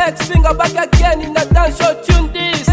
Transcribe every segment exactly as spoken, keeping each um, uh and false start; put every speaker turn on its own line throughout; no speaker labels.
X finger back again in a dance show tune this.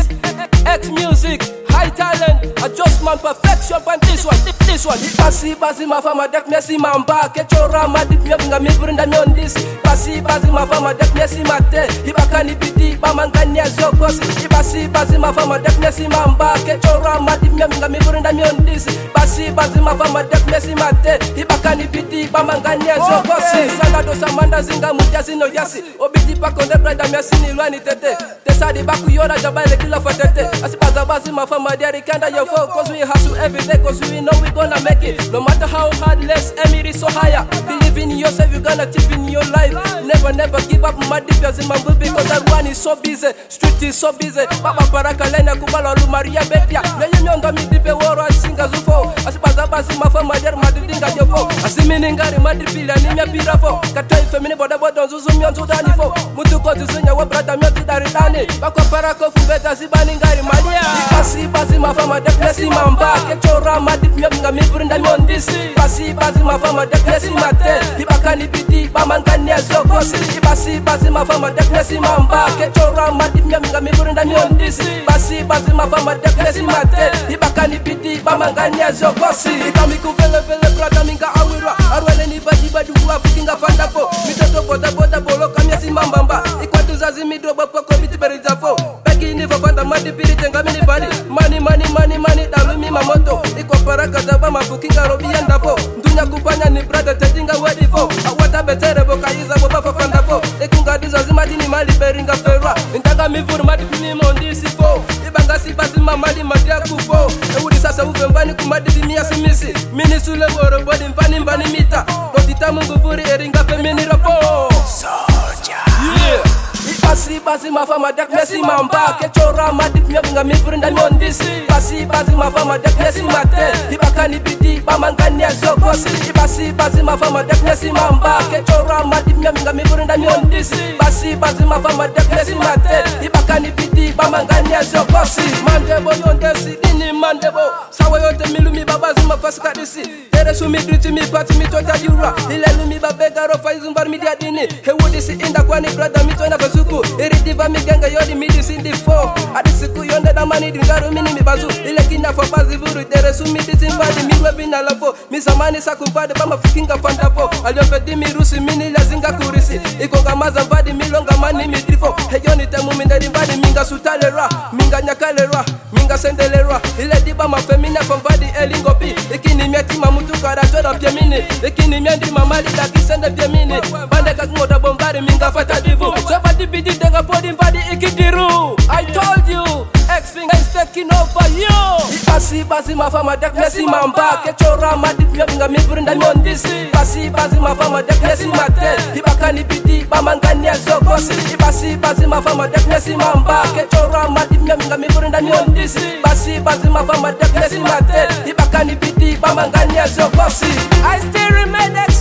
X music, high talent, adjustment, perfection, and this one, this one. Basi basi mafama dek mesi mamba, kechora madip myoga mi brinda myon this. Basi basi mafama dek mesi mate, ibakani biti bamanganya zokosi. Basi basi mafama dek mesi mamba, kechora madip myoga mi brinda myon this. Basi basi mafama dek mesi mate, ibakani biti bamanganya zokosi. Salado samanda zinga mujasi no yasi, obiti pakonde brada mesi ni lwani tete. Tesadi baku yora jabale kila fatete. Asibaza basi mafama diari kanda yo fo, cause we hustle every day, cause we know we gonna make it. No matter how hard, less Emiri so higher. Believe in yourself, you gonna tip in your life. Never, never give up, my deep in my book, because that one is so busy. Street is so busy. Papa Baraka Lena Kubala Lu Maria Betia. No you know me deep war and singers ufo. Asibaza basi mafama diari madinga yo fo. Asiminingari madipila nimya pirafo. Katoi femini boda boda zuzumi on Sudani fo. Mutuko tuzunya wa brada myoti daridani. Bako parako fubeta zibaningari mania. Basi basi mafama dek mesi mamba, kechora madip myoga mi brinda myon this. Basi basi mafama dek mesi mate, ibakani biti bamanganya zokosi. Basi basi mafama dek mesi mamba, kechora madip myoga mi brinda myon this. Basi basi mafama dek mesi mate, ibakani biti bamanganya zokosi. Ikami kuvele vele brada minga awira, arwele ni badi badi huwa fikinga fandapo. Mitoto boda boda bolo kamyesi mambamba, ikwatu zazi midrobo poko biti berizafo. Begini fafanda madi piri tenga mini bali. Money, money, money, money, dalumi mamoto. Iko paraka zaba mafukinga robi yandafo. Ndunya kupanya ni brada tedinga wedifo. Awata betere boka iza boba fafandafo. Ekunga diza zimadini mali beringa ferra. Intaga mifuru madi pini mondisi fo. Ibanga si basi mamali madia kufo. Eudi sasa uve mbani kumadi dimia simisi. Mini sule woro bodi mfani mbani mita. Dotita mungu vuri eringa femini rapo. Soldier. Yeah. Basi basi mafama dek mesi mamba, kechora madip myoga mi brinda myon this. Basi basi mafama dek mesi mate, ibakani biti bamanganya zokosi. Basi basi mafama dek mesi mamba, kechora madip myoga mi brinda myon this. Basi basi mafama dek mesi mate, ibakani biti bamanganya zokosi. Mandebo yonde si dini mandebo, sawa yote milumi babazi mafasika disi. Tere sumi driti mi pati mi tota yura, ile lumi babega rofa izumbar mi dia dini. Hewudi si inda kwani brada mi toina fasuku. Iridiva migenga yodi midi sindi fo. Adisiku yonde da mani dingaru mini mi bazu. Ile kina fa bazi vuru dere su midi simbadi miwe vina lafo. Misamani sakuvade bama fikinga fandafo. Aliopedi mirusi mini la zinga kurisi. Ikonga maza vadi milonga mani midrifo. Heyoni temu mindedi vadi minga sutalera. Minga nyakalera, minga sendelera. Ile diba mafemina fambadi elingo pi. Ikini mieti mamutu kada joda piemini. Ikini miendi mamali da kisende piemini. Bande kakmoda bombari minga fata divu. Soba dibidi denga body body ikidiru. I told you, X finger is taking over you. Basi basi mafama dek mesi mamba, kechora madip myoga mi brinda myon this. Basi basi mafama dek mesi mate, ibakani biti bamanganya zokosi. Basi basi mafama dek mesi mamba, kechora madip myoga mi brinda myon this. Basi basi mafama dek mesi mate, ibakani biti bamanganya zokosi. I still remain X